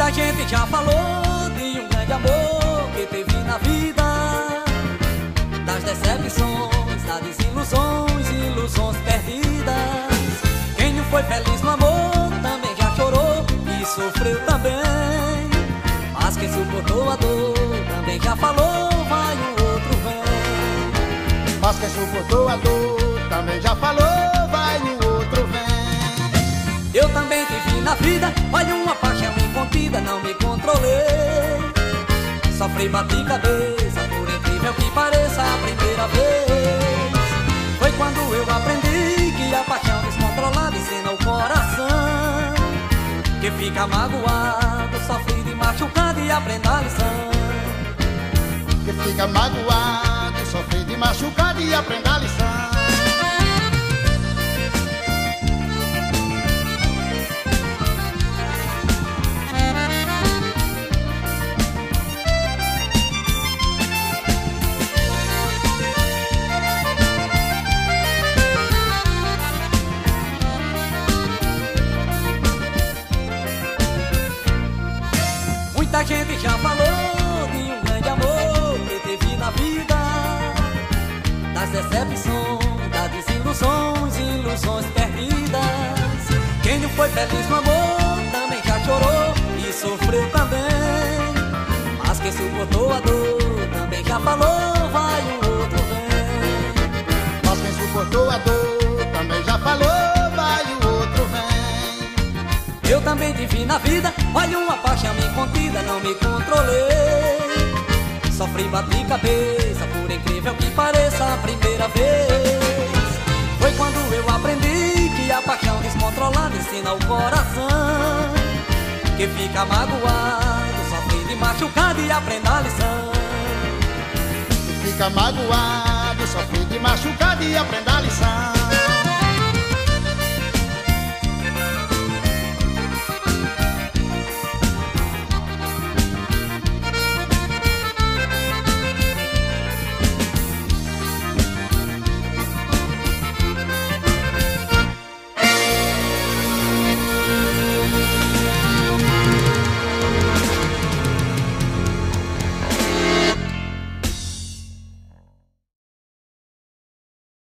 Muita gente já falou de um grande amor que teve na vida, das decepções, das desilusões, ilusões perdidas. Quem não foi feliz no amor também já chorou e sofreu também. Mas quem suportou a dor também já falou, vai um outro vem. Mas quem suportou a dor também já falou, vai um outro vem. Eu também tive na vida, olha, uma paixão incontida, não me controlei. Sofri, bati cabeça, por incrível que pareça, a primeira vez foi quando eu aprendi que a paixão descontrolada ensina o coração, que fica magoado, sofrido e machucado e aprenda a lição. Que fica magoado, sofrido e machucado e aprenda a lição. Muita gente já falou de um grande amor que teve na vida, das decepções, das desilusões, ilusões perdidas. Quem não foi feliz no amor também já chorou e sofreu também. Mas quem suportou a dor também já falou, vai um outro vem. Mas quem suportou a dor também já falou, vai o outro vem. Eu também tive na vida, olha, uma paixão incontida, não me controlei. Sofri, bati cabeça, por incrível que pareça, a primeira vez foi quando eu aprendi que a paixão descontrolada ensina o coração, que fica magoado, sofrido e machucado e aprenda a lição. Que fica magoado, sofrido e machucado e aprenda a lição.